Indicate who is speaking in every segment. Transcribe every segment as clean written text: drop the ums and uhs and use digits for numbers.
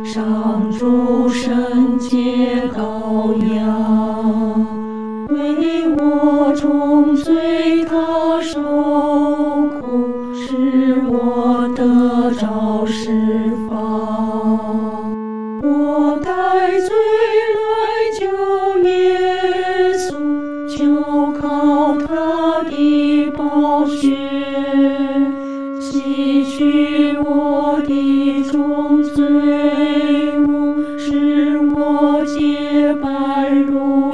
Speaker 1: 上主圣洁羔羊，为我重罪他受苦，使我得着释放。我带罪来救耶稣，就靠他的宝血，洗去我的众罪污，使我洁白如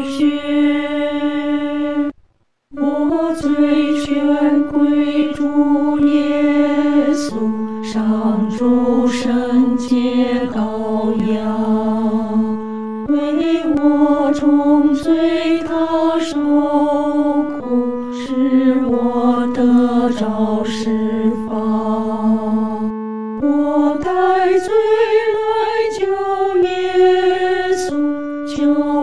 Speaker 1: 雪。我罪全归主耶稣，上主圣洁羔羊，为我重罪他受苦，使我得着释放。我带罪来救耶稣，救